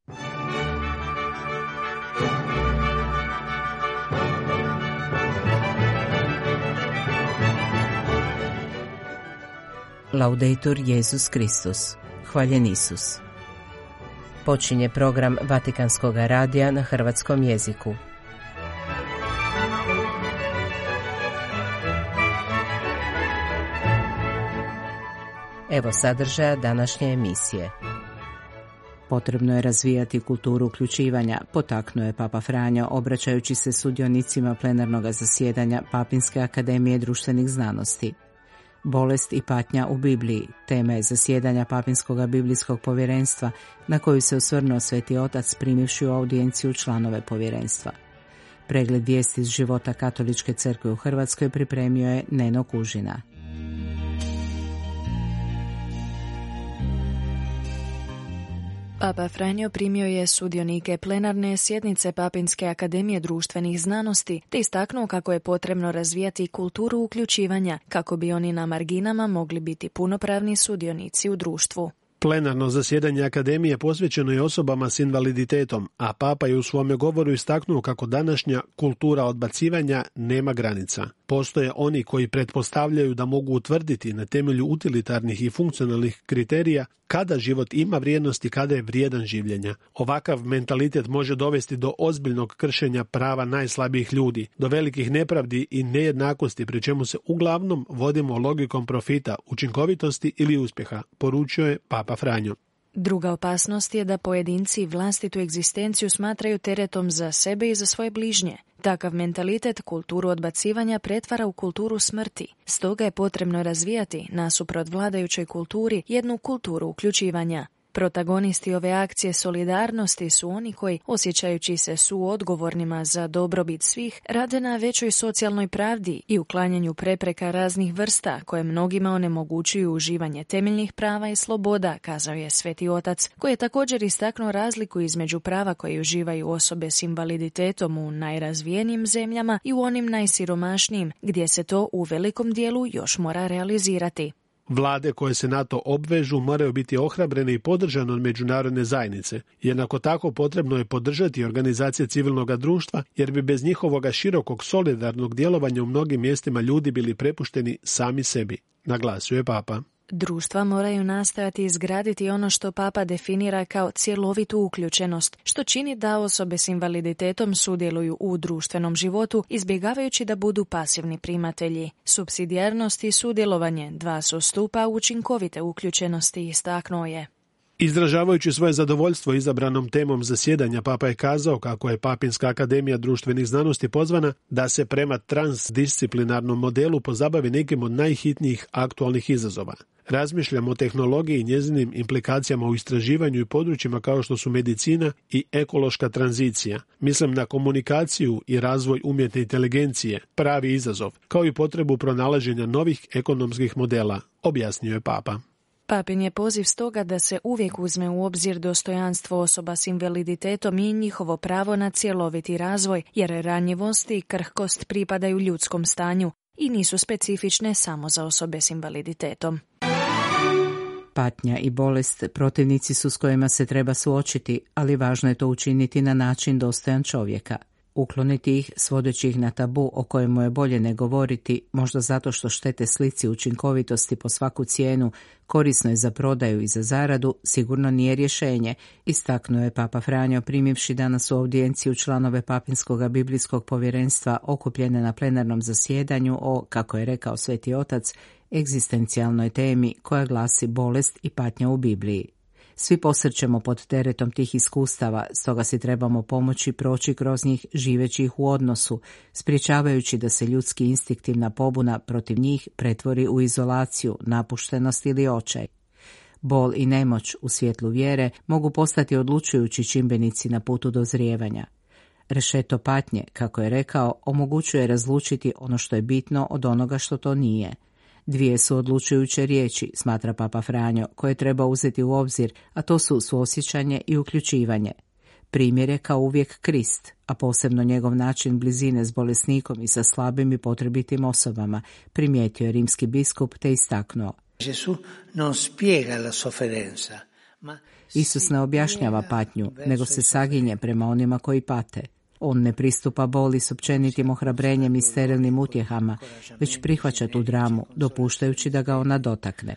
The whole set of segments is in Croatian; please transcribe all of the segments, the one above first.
Laudetur Jesus Kristus. Hvaljen Isus. Počinje program Vatikanskog radija na hrvatskom jeziku. Evo sadržaja današnje emisije. Potrebno je razvijati kulturu uključivanja, potaknuo je Papa Franjo obraćajući se sudionicima plenarnog zasjedanja Papinske akademije društvenih znanosti. Bolest i patnja u Bibliji, tema je zasjedanja Papinskog biblijskog povjerenstva na koju se osvrnuo Sveti Otac primivši u audijenciju članove povjerenstva. Pregled vijesti iz života Katoličke crkve u Hrvatskoj pripremio je Neno Kužina. Papa Franjo primio je sudionike plenarne sjednice Papinske akademije društvenih znanosti te istaknuo kako je potrebno razvijati kulturu uključivanja kako bi oni na marginama mogli biti punopravni sudionici u društvu. Plenarno zasjedanje akademije posvećeno je osobama s invaliditetom, a Papa je u svome govoru istaknuo kako današnja kultura odbacivanja nema granica. Postoje oni koji pretpostavljaju da mogu utvrditi na temelju utilitarnih i funkcionalnih kriterija kada život ima vrijednost i kada je vrijedan življenja. Ovakav mentalitet može dovesti do ozbiljnog kršenja prava najslabijih ljudi, do velikih nepravdi i nejednakosti, pri čemu se uglavnom vodimo logikom profita, učinkovitosti ili uspjeha, poručio je Papa Franjo. Druga opasnost je da pojedinci vlastitu egzistenciju smatraju teretom za sebe i za svoje bližnje. Takav mentalitet kulturu odbacivanja pretvara u kulturu smrti. Stoga je potrebno razvijati, nasuprot vladajućoj kulturi, jednu kulturu uključivanja. Protagonisti ove akcije solidarnosti su oni koji, osjećajući se suodgovornima za dobrobit svih, rade na većoj socijalnoj pravdi i uklanjanju prepreka raznih vrsta koje mnogima onemogućuju uživanje temeljnih prava i sloboda, kazao je Sveti Otac, koji je također istaknuo razliku između prava koje uživaju osobe s invaliditetom u najrazvijenijim zemljama i u onim najsiromašnijim, gdje se to u velikom dijelu još mora realizirati. Vlade koje se na to obvežu moraju biti ohrabrene i podržane od međunarodne zajednice. Jednako tako potrebno je podržati organizacije civilnog društva, jer bi bez njihovoga širokog solidarnog djelovanja u mnogim mjestima ljudi bili prepušteni sami sebi, naglasio je Papa. Društva moraju nastojati izgraditi ono što Papa definira kao cjelovitu uključenost, što čini da osobe s invaliditetom sudjeluju u društvenom životu, izbjegavajući da budu pasivni primatelji. Supsidijarnost i sudjelovanje, dva su stupa učinkovite uključenosti, istaknuo je. Izražavajući svoje zadovoljstvo izabranom temom zasjedanja, Papa je kazao kako je Papinska akademija društvenih znanosti pozvana da se prema transdisciplinarnom modelu pozabavi nekim od najhitnijih aktualnih izazova. Razmišljamo o tehnologiji i njezinim implikacijama u istraživanju i područjima kao što su medicina i ekološka tranzicija. Mislim na komunikaciju i razvoj umjetne inteligencije, pravi izazov, kao i potrebu pronalaženja novih ekonomskih modela, objasnio je Papa. Papin je poziv stoga da se uvijek uzme u obzir dostojanstvo osoba s invaliditetom i njihovo pravo na cjeloviti razvoj, jer ranjivost i krhkost pripadaju ljudskom stanju i nisu specifične samo za osobe s invaliditetom. Patnja i bolest protivnici su s kojima se treba suočiti, ali važno je to učiniti na način dostojan čovjeka. Ukloniti ih, svodeći ih na tabu o kojemu je bolje ne govoriti, možda zato što štete slici učinkovitosti po svaku cijenu, korisno je za prodaju i za zaradu, sigurno nije rješenje, istaknuo je Papa Franjo primivši danas u audijenciju članove Papinskog biblijskog povjerenstva okupljene na plenarnom zasjedanju o, kako je rekao Sveti Otac, egzistencijalnoj temi koja glasi bolest i patnja u Bibliji. Svi posrćemo pod teretom tih iskustava, stoga si trebamo pomoći proći kroz njih živeći ih u odnosu, sprječavajući da se ljudski instinktivna pobuna protiv njih pretvori u izolaciju, napuštenost ili očaj. Bol i nemoć u svjetlu vjere mogu postati odlučujući čimbenici na putu dozrijevanja. Rešeto patnje, kako je rekao, omogućuje razlučiti ono što je bitno od onoga što to nije. Dvije su odlučujuće riječi, smatra Papa Franjo, koje treba uzeti u obzir, a to su suosjećanje i uključivanje. Primjer je kao uvijek Krist, a posebno njegov način blizine s bolesnikom i sa slabim i potrebitim osobama, primijetio je rimski biskup te istaknuo. Isus ne objašnjava patnju, nego se saginje prema onima koji pate. On ne pristupa boli s općenitim ohrabrenjem i sterilnim utjehama, već prihvaća tu dramu, dopuštajući da ga ona dotakne.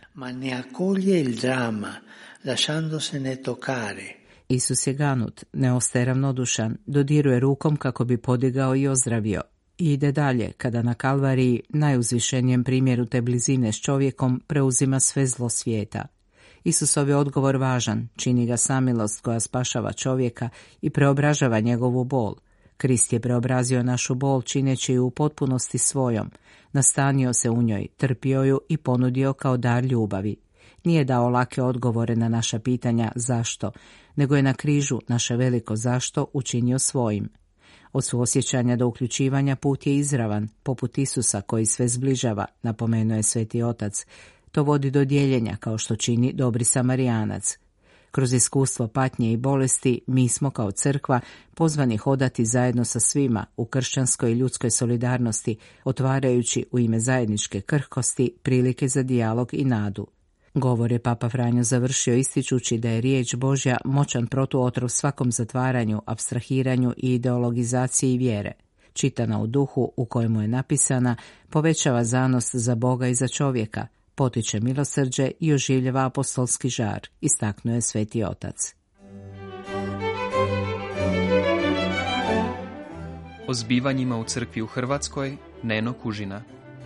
Isus je ganut, ne ostaje ravnodušan, dodiruje rukom kako bi podigao i ozdravio. I ide dalje, kada na Kalvariji, najuzvišenijem primjeru te blizine s čovjekom, preuzima sve zlo svijeta. Isusov je odgovor važan, čini ga samilost koja spašava čovjeka i preobražava njegovu bol. Krist je preobrazio našu bol čineći ju u potpunosti svojom, nastanio se u njoj, trpio ju i ponudio kao dar ljubavi. Nije dao lake odgovore na naša pitanja zašto, nego je na križu naše veliko zašto učinio svojim. Od suosjećanja do uključivanja put je izravan, poput Isusa koji sve zbližava, napomenuo je Sveti Otac. To vodi do dijeljenja kao što čini dobri Samarijanac. Kroz iskustvo patnje i bolesti mi smo kao crkva pozvani hodati zajedno sa svima u kršćanskoj i ljudskoj solidarnosti, otvarajući u ime zajedničke krhkosti prilike za dijalog i nadu. Govor je Papa Franjo završio ističući da je riječ Božja moćan protuotrov svakom zatvaranju, apstrahiranju i ideologizaciji vjere. Čitana u duhu u kojemu je napisana, povećava zanos za Boga i za čovjeka, potiče milosrđe i oživljava apostolski žar, istaknuo je Sveti Otac. O zbivanjima u crkvi u Hrvatskoj, Neno Kužina.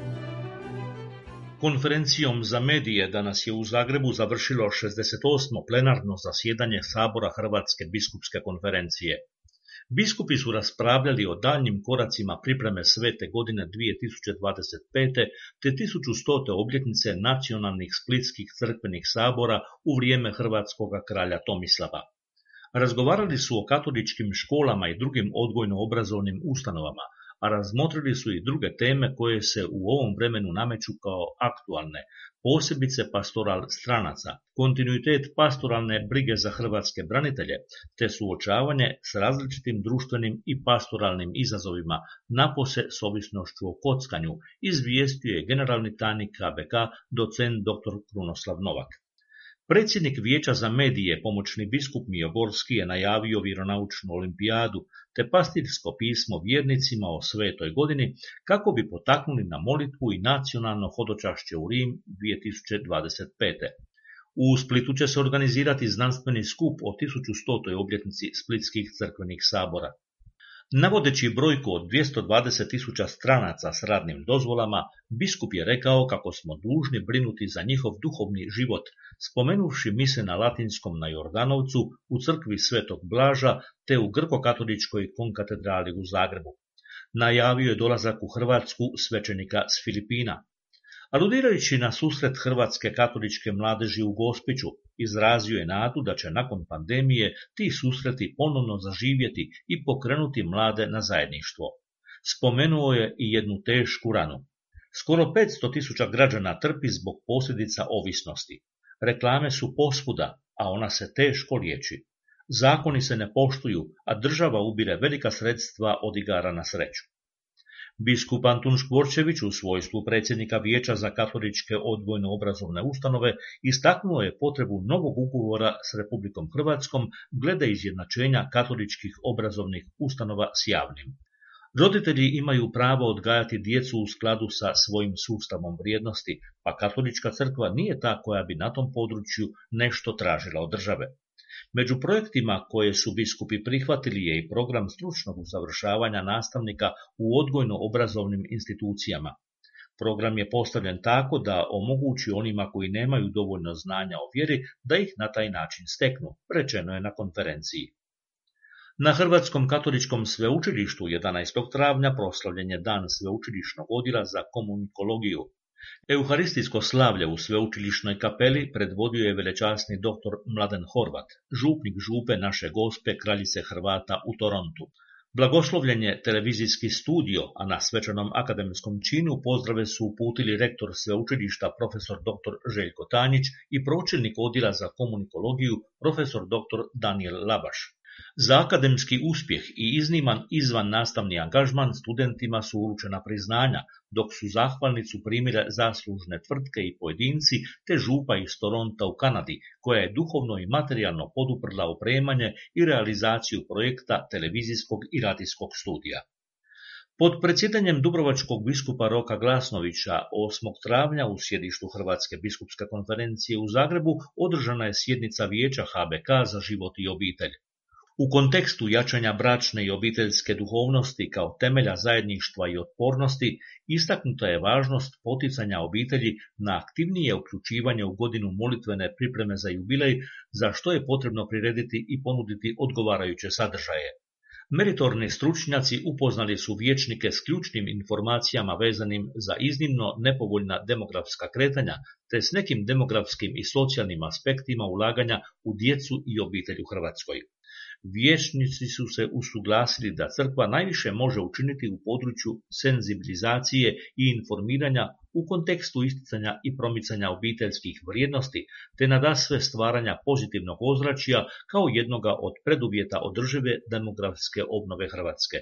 Konferencijom za medije danas je u Zagrebu završilo 68. plenarno zasjedanje Sabora Hrvatske biskupske konferencije. Biskupi su raspravljali o daljnjim koracima pripreme svete godine 2025. te 1100. obljetnice nacionalnih splitskih crkvenih sabora u vrijeme hrvatskoga kralja Tomislava. Razgovarali su o katoličkim školama i drugim odgojno-obrazovnim ustanovama, a razmotrili su i druge teme koje se u ovom vremenu nameću kao aktualne, posebice pastoral stranaca, kontinuitet pastoralne brige za hrvatske branitelje, te suočavanje s različitim društvenim i pastoralnim izazovima, napose s ovisnošću o kockanju, izvijestio je generalni tajnik KBK, docent dr. Krunoslav Novak. Predsjednik Vijeća za medije, pomoćni biskup Mijogorski, je najavio vjeronaučnu olimpijadu te pastirsko pismo vjernicima o svetoj godini kako bi potaknuli na molitvu i nacionalno hodočašće u Rim 2025. U Splitu će se organizirati znanstveni skup o 1100. obljetnici splitskih crkvenih sabora. Navodeći brojku od 220.000 stranaca s radnim dozvolama, biskup je rekao kako smo dužni brinuti za njihov duhovni život, spomenuvši mise na latinskom na Jordanovcu, u crkvi Svetog Blaža te u grko-katoličkoj konkatedrali u Zagrebu. Najavio je dolazak u Hrvatsku svećenika s Filipina. Aludirajući na susret hrvatske katoličke mladeži u Gospiću, izrazio je nadu da će nakon pandemije ti susreti ponovno zaživjeti i pokrenuti mlade na zajedništvo. Spomenuo je i jednu tešku ranu. Skoro 500.000 građana trpi zbog posljedica ovisnosti. Reklame su posvuda, a ona se teško liječi. Zakoni se ne poštuju, a država ubire velika sredstva od igara na sreću. Biskup Antun Škvorčević u svojstvu predsjednika Vijeća za katoličke odgojno-obrazovne ustanove istaknuo je potrebu novog ugovora s Republikom Hrvatskom glede izjednačenja katoličkih obrazovnih ustanova s javnim. Roditelji imaju pravo odgajati djecu u skladu sa svojim sustavom vrijednosti, pa katolička crkva nije ta koja bi na tom području nešto tražila od države. Među projektima koje su biskupi prihvatili je i program stručnog usavršavanja nastavnika u odgojno-obrazovnim institucijama. Program je postavljen tako da omogući onima koji nemaju dovoljno znanja o vjeri da ih na taj način steknu, rečeno je na konferenciji. Na Hrvatskom katoličkom sveučilištu 11. travnja proslavljen je dan sveučilišnog odjela za komunikologiju. Euharistijsko slavlje u sveučilišnoj kapeli predvodio je velečasni dr. Mladen Horvat, župnik župe Naše Gospe Kraljice Hrvata u Torontu. Blagoslovljen je televizijski studio, a na svečanom akademskom činu pozdrave su uputili rektor sveučilišta profesor dr. Željko Tanjić i pročelnik odjela za komunikologiju profesor dr. Daniel Labaš. Za akademski uspjeh i izniman izvan nastavni angažman studentima su uručena priznanja, dok su zahvalnicu primile zaslužne tvrtke i pojedinci te župa iz Toronta u Kanadi, koja je duhovno i materijalno poduprla opremanje i realizaciju projekta televizijskog i radijskog studija. Pod predsjedanjem dubrovačkog biskupa Roka Glasnovića 8. travnja u sjedištu Hrvatske biskupske konferencije u Zagrebu održana je sjednica Vijeća HBK za život i obitelj. U kontekstu jačanja bračne i obiteljske duhovnosti kao temelja zajedništva i otpornosti istaknuta je važnost poticanja obitelji na aktivnije uključivanje u godinu molitvene pripreme za jubilej, za što je potrebno prirediti i ponuditi odgovarajuće sadržaje. Meritorni stručnjaci upoznali su vijećnike s ključnim informacijama vezanim za iznimno nepovoljna demografska kretanja, te s nekim demografskim i socijalnim aspektima ulaganja u djecu i obitelj u Hrvatskoj. Vijećnici su se usuglasili da crkva najviše može učiniti u području senzibilizacije i informiranja u kontekstu isticanja i promicanja obiteljskih vrijednosti, te nadasve stvaranja pozitivnog ozračja kao jednoga od preduvjeta održive demografske obnove Hrvatske.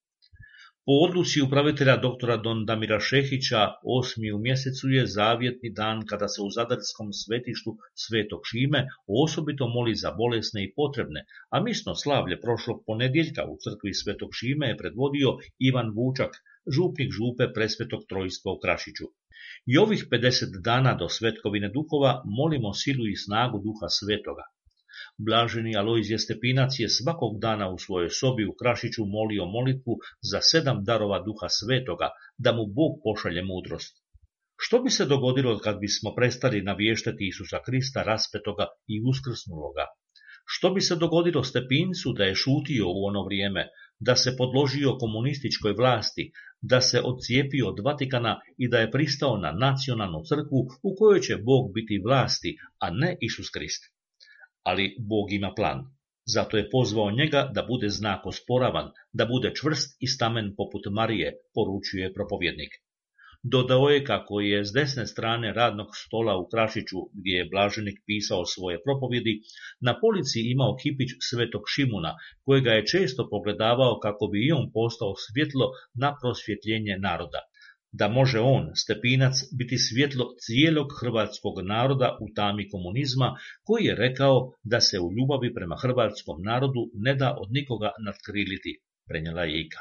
Po odluci upravitelja doktora Don Damira Šehića, 8. u mjesecu je zavjetni dan kada se u zadarskom svetištu Svetog Šime osobito moli za bolesne i potrebne, a misno slavlje prošlog ponedjeljka u crkvi Svetog Šime je predvodio Ivan Vučak, župnik župe Presvetog Trojstva u Krašiću. I ovih 50 dana do Svetkovine duhova molimo silu i snagu Duha Svetoga. Blaženi Alojzije Stepinac je svakog dana u svojoj sobi u Krašiću molio molitvu za 7 darova Duha Svetoga, da mu Bog pošalje mudrost. Što bi se dogodilo kad bismo prestali navještati Isusa Krista raspetoga i uskrsnuloga? Što bi se dogodilo Stepincu da je šutio u ono vrijeme, da se podložio komunističkoj vlasti, da se odcijepio od Vatikana i da je pristao na nacionalnu crkvu u kojoj će Bog biti vlasti, a ne Isus Krist? Ali Bog ima plan. Zato je pozvao njega da bude znak osporavan, da bude čvrst i stamen poput Marije, poručuje propovjednik. Dodao je kako je s desne strane radnog stola u Krašiću, gdje je blaženik pisao svoje propovjedi, na polici imao kipić Svetog Šimuna, kojega je često pogledavao kako bi i on postao svjetlo na prosvjetljenje naroda. Da može on, Stepinac, biti svjetlo cijelog hrvatskog naroda u tami komunizma, koji je rekao da se u ljubavi prema hrvatskom narodu ne da od nikoga nadkriliti, prenijela je Ika.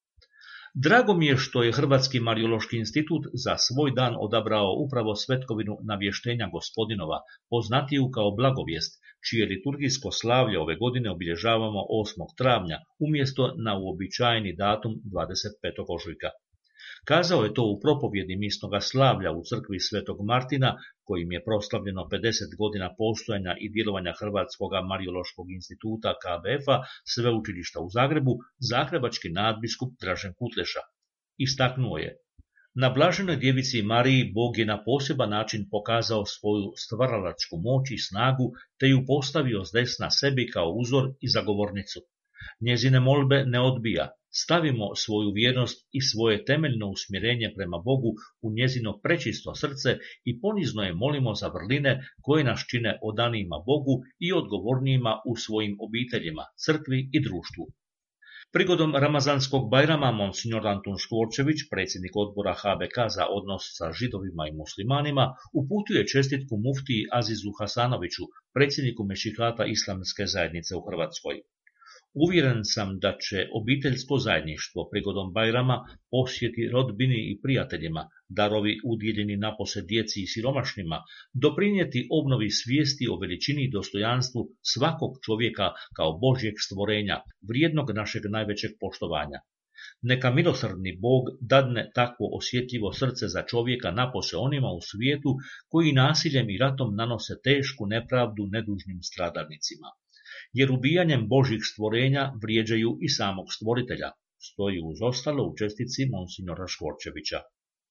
Drago mi je što je Hrvatski Marijološki institut za svoj dan odabrao upravo Svetkovinu navještenja Gospodinova, poznatiju kao Blagovijest, čije liturgijsko slavlje ove godine obilježavamo 8. travnja, umjesto na uobičajeni datum 25. ožujka. Kazao je to u propovjedi misnoga slavlja u crkvi Svetog Martina, kojim je proslavljeno 50 godina postojanja i djelovanja Hrvatskog Marijološkog instituta KBF-a Sveučilišta u Zagrebu, zagrebački nadbiskup Dražen Kutleša. Istaknuo je: na blaženoj djevici Mariji Bog je na poseban način pokazao svoju stvaralačku moć i snagu, te ju postavio s desna sebi kao uzor i zagovornicu. Njezine molbe ne odbija. Stavimo svoju vjernost i svoje temeljno usmjerenje prema Bogu u njezino prečisto srce i ponizno je molimo za vrline koje nas čine odanijima Bogu i odgovornijima u svojim obiteljima, crkvi i društvu. Prigodom Ramazanskog Bajrama monsignor Antun Škvorčević, predsjednik odbora HBK za odnos sa židovima i muslimanima, uputio je čestitku muftiji Azizu Hasanoviću, predsjedniku Mešihata Islamske zajednice u Hrvatskoj. Uvjeren sam da će obiteljsko zajedništvo prigodom Bajrama, posjeti rodbini i prijateljima, darovi udjeljeni napose djeci i siromašnima, doprinijeti obnovi svijesti o veličini i dostojanstvu svakog čovjeka kao Božjeg stvorenja, vrijednog našeg najvećeg poštovanja. Neka milosrdni Bog dadne takvo osjetljivo srce za čovjeka napose onima u svijetu koji nasiljem i ratom nanose tešku nepravdu nedužnim stradalnicima. Jer ubijanjem Božjih stvorenja vrijeđaju i samog stvoritelja, stoji uz ostalo u čestici monsignora Škvorčevića.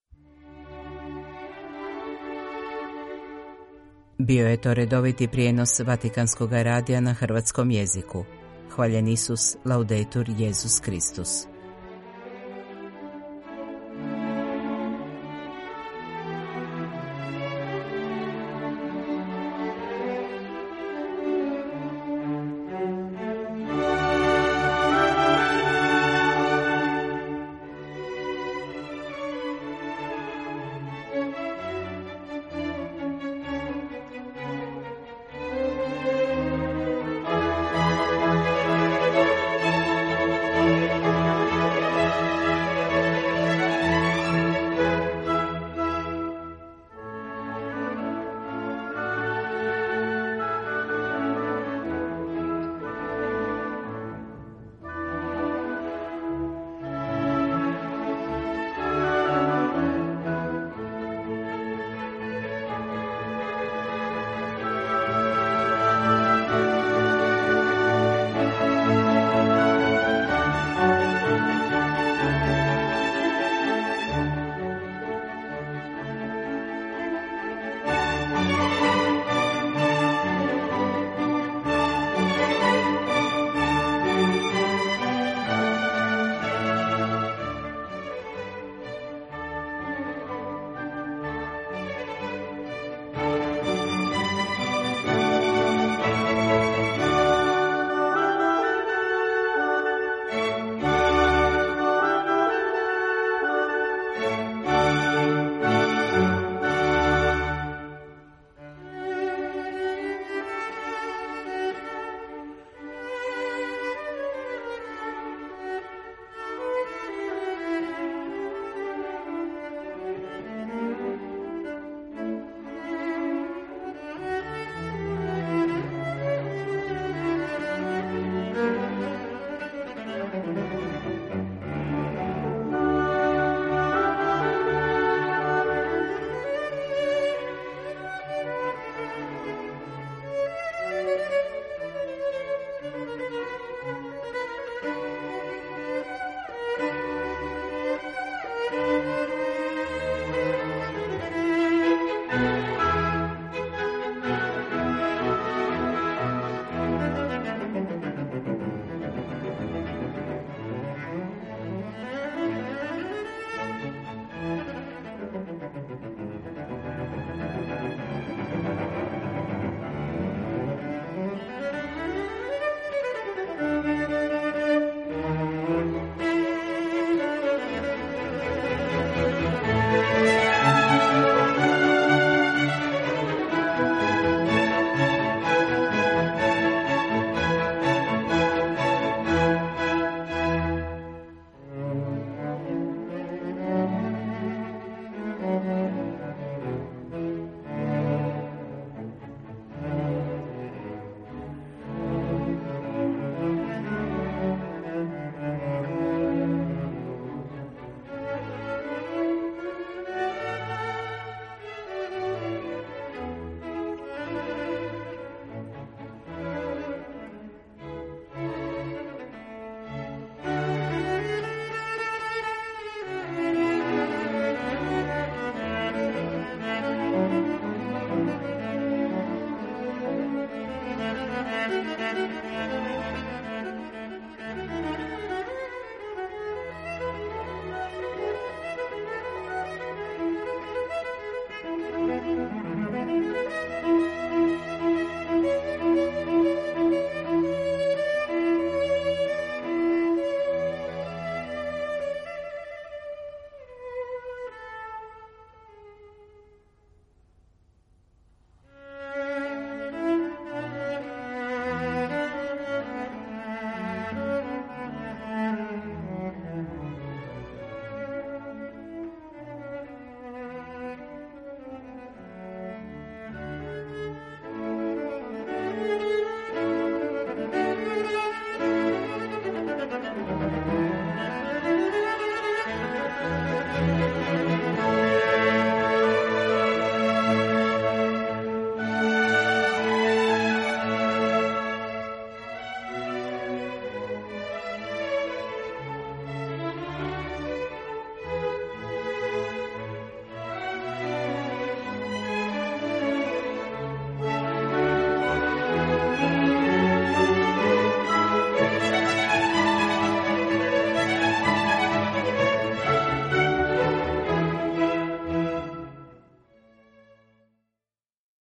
Bio je to redoviti prijenos Vatikanskog radija na hrvatskom jeziku. Hvaljen Isus, laudetur Jesus Kristus.